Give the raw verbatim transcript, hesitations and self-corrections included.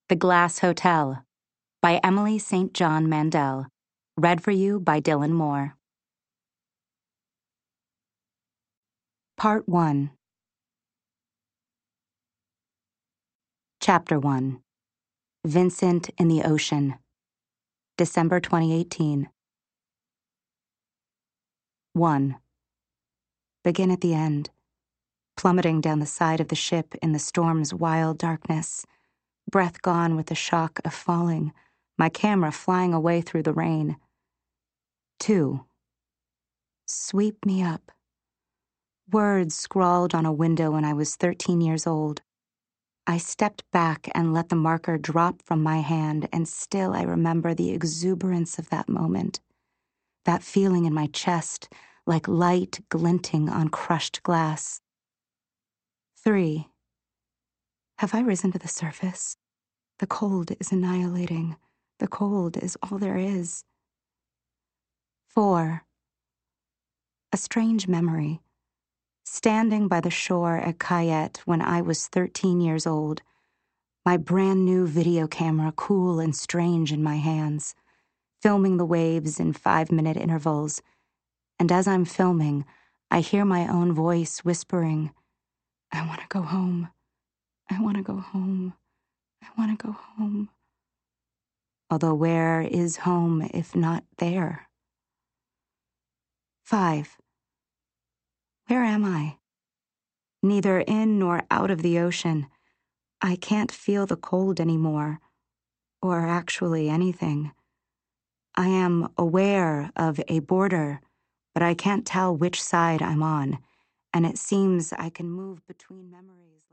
The Glass Hotel by Emily Saint John Mandel. Read for you by Dylan Moore. Part one. Chapter one. Vincent in the Ocean. December twenty eighteen. one. Begin at the end. Plummeting down the side of the ship in the storm's wild darkness. Breath gone with the shock of falling, my camera flying away through the rain. two. Sweep me up. Words scrawled on a window when I was thirteen years old. I stepped back and let the marker drop from my hand, and still I remember the exuberance of that moment. That feeling in my chest, like light glinting on crushed glass. Three. Have I risen to the surface? The cold is annihilating. The cold is all there is. Four. A strange memory. Standing by the shore at Cayette when I was thirteen years old, my brand new video camera cool and strange in my hands, filming the waves in five-minute intervals, and as I'm filming, I hear my own voice whispering, I want to go home. I want to go home. I want to go home. Although where is home if not there? Five. Where am I? Neither in nor out of the ocean. I can't feel the cold anymore, or actually anything. I am aware of a border, but I can't tell which side I'm on, and it seems I can move between memories.